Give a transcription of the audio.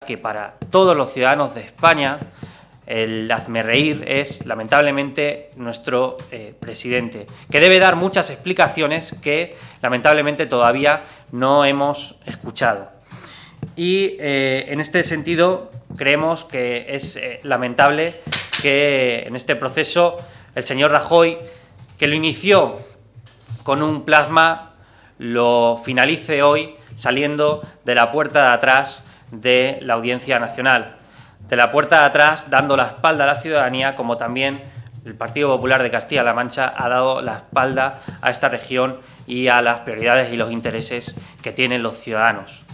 que para todos los ciudadanos de España el hazmerreír es, lamentablemente, nuestro presidente, que debe dar muchas explicaciones que, lamentablemente, todavía no hemos escuchado. Y, en este sentido, creemos que es lamentable que en este proceso el señor Rajoy, que lo inició con un plasma, lo finalice hoy saliendo de la puerta de atrás de la Audiencia Nacional, de la puerta de atrás, dando la espalda a la ciudadanía, como también el Partido Popular de Castilla-La Mancha ha dado la espalda a esta región y a las prioridades y los intereses que tienen los ciudadanos.